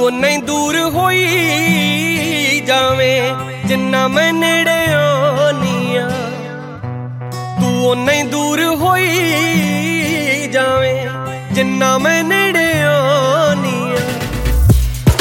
ਓਨਾ ही दूर होई जावें जिन्ना मैं नेड़े आनी आ। तू ਓਨਾ ही दूर होई जावें जिन्ना मैं नेड़े आनी